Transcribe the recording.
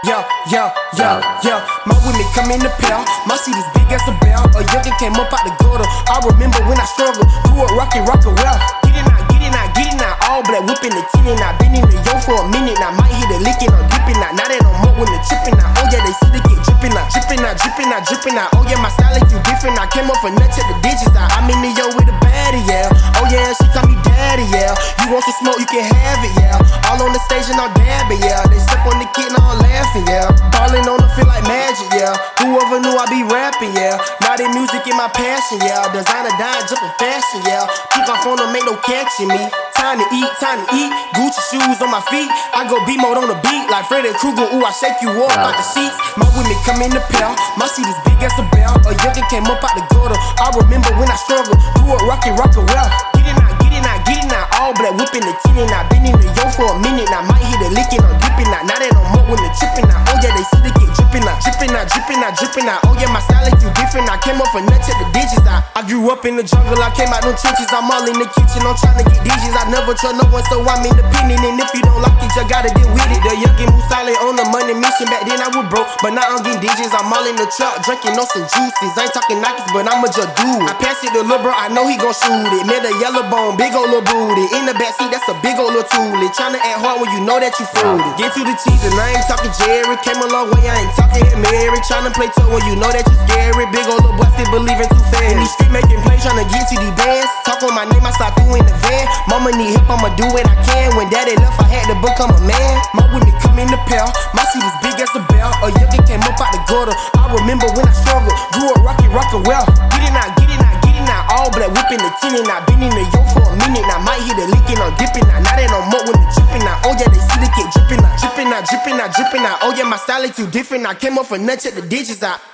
yeah. My women come in the pair. My seat is big as a bell. A youngin' came up out the gutter. I remember when I struggled. Grew up rockin' well. Get it now. All black whipping the tin and I been in the yo for a minute now. Might hit a lickin' or dipping now. Now they no more when the trippin' now. Oh yeah, they see the kid drippin' now. Drippin' now. Oh yeah, my style is too different. I came up for nuts at the digits now. I'm in the yo with a baddie, yeah. Oh yeah, she call me daddy, yeah. You want some smoke, you can have it, yeah. All on the stage and all dabbing, yeah. They step on the kid and all laughing, yeah. Ballin' on the feel like magic, yeah. Whoever knew I be rapping, yeah. Now they music in my passion, yeah. Designer dying, jumpin' fashion, yeah. Keep my phone, don't make no catching me. Time to eat. Gucci shoes on my feet. I go beat mode on the beat like Freddy Krueger. Ooh, I shake you off like the sheets. My women come in the pair. My seat is big as a bell. A youngin' came up out the gutter. I remember when I struggled. Grew up rockin' well. Get it now. All black whipping the tin and I been in the yo for a minute now. Might hit a lickin' or dipping now. Now they no more when the trippin' now. Oh yeah, they see the kid drippin' now. Drippin' now. Oh yeah, my style is too different. I came up for nuts at the digits. I grew up in the jungle. I came out them trenches. I'm all in the kitchen. I'm tryna get digits. I never trust no one, so I'm independent. And if you don't like it, you gotta deal with it. The youngin' move silent on the money mission. Back then I was broke, but now I'm getting digits. I'm all in the truck, drinking on some juices. I ain't talking Nikes, but I'm a just dude. I pass it to Lil' Bro, I know he gon' shoot it. Met a yellow bone, big ol' little booty. In the backseat, that's a big ol' little toolie. Tryna act hard when you know that you fooled it. Get to the cheese and I ain't talking Jerry. Came a long way, I ain't talking here Mary. Tryna play tough when you know that you scary. Big ol' little boy still believing too fast. In these street making plays, tryna get to these bands. Talk on my name, I slide through in the van. Mama need help, I'ma do what I can. When daddy left, I had to become a man. My women come in the pair. My seat is big as a bell. A youngin' came up out the gutter. I remember when I struggled. Grew up rockin' well. Get it now. All black whipping the tin and I been in the yo for a minute now. Might hit a lickin' or dipping now. Now they no more when the trippin' now. Oh yeah, they see the kid drippin' now. Oh yeah, my style is too different. I came up for nuts at the digits.